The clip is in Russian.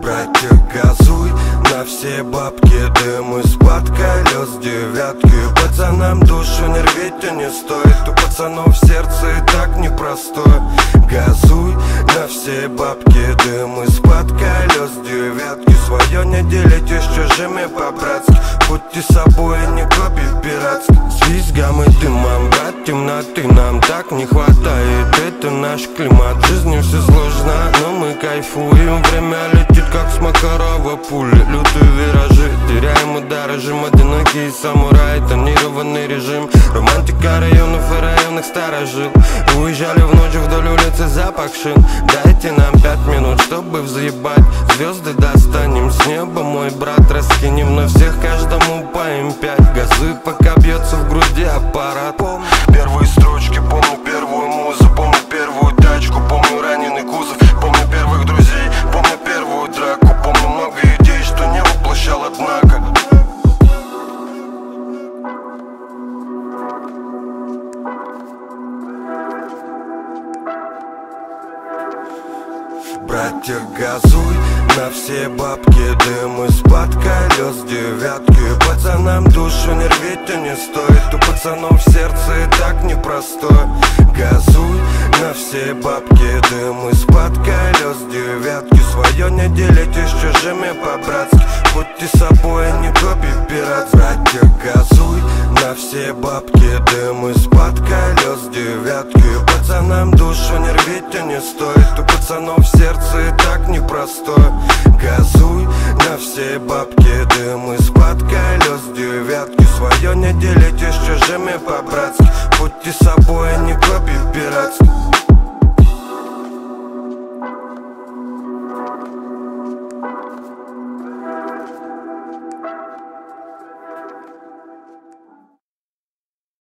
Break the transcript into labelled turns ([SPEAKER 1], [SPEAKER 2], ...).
[SPEAKER 1] Братья, газуй на все бабки, дым из-под колес девятки. Пацанам душу не рвите не стоит, у пацанов сердце и так непростое. Газуй на все бабки, дым из-под колес девятки. Свое не делите с чужими по-братски, будьте собой, не копий пиратских. С визгом и дымом, брат, темноты нам так не хватает. Это наш климат, в жизни все сложно, но мы кайфуем. Время летит, как с Макарова пули, лютые виражи, теряем удар, режим одинокий самурай, тонированный режим. Романтика районов и районных старожил. Уезжали в ночь вдоль улицы, запах шин. Дайте нам 5 минут, чтобы взъебать звезды достанем с неба, мой брат. Раскинем на всех, каждому по М5. Газуй, пока бьется в груди аппарат. Помню первые строчки, помню первую музу, помню первую тачку, помню раненый кузов, помню первых друзей, помню первую драку, помню много идей, что не воплощал, однако. Братья, газуй на все бабки, дым из-под колес девятки. Пацанам душу не рвите не стоит, у пацанов сердце и так непростое. Газуй на все бабки, дым из-под колес девятки. Свое не делите с чужими по-братски, будьте собой, не копий пират. Братья, газуй на все бабки, дым из-под колес девятки. Пацанам душу не рвите не стоит, у пацанов сердце и так непростое. Газуй на все бабки, дым из-под колес девятки. Свое не делите с чужими по-братски, будьте собой.